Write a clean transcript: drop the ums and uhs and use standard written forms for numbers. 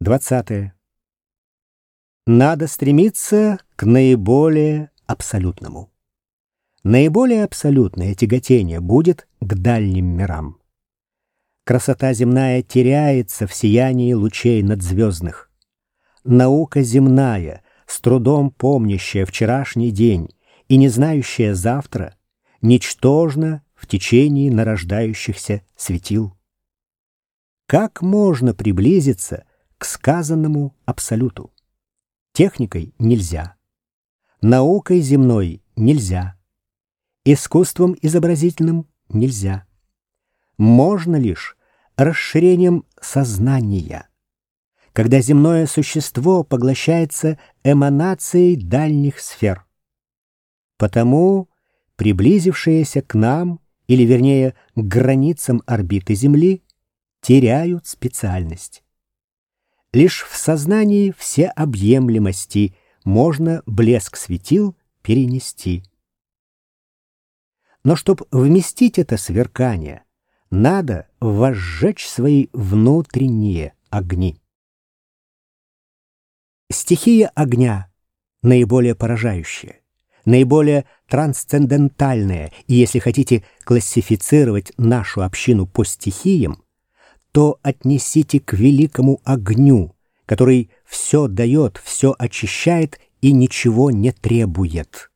20. Надо стремиться к наиболее абсолютному. Наиболее абсолютное тяготение будет к дальним мирам. Красота земная теряется в сиянии лучей надзвездных. Наука земная, с трудом помнящая вчерашний день и не знающая завтра, ничтожна в течении нарождающихся светил. Как можно приблизиться к сказанному абсолюту? Техникой нельзя, наукой земной нельзя, искусством изобразительным нельзя. Можно лишь расширением сознания, когда земное существо поглощается эманацией дальних сфер. Потому приблизившиеся к нам, или вернее к границам орбиты Земли, теряют специальность. Лишь в сознании всеобъемлемости можно блеск светил перенести. Но чтоб вместить это сверкание, надо возжечь свои внутренние огни. Стихия огня наиболее поражающая, наиболее трансцендентальная, и если хотите классифицировать нашу общину по стихиям, то отнесите к великому огню, который все дает, все очищает и ничего не требует.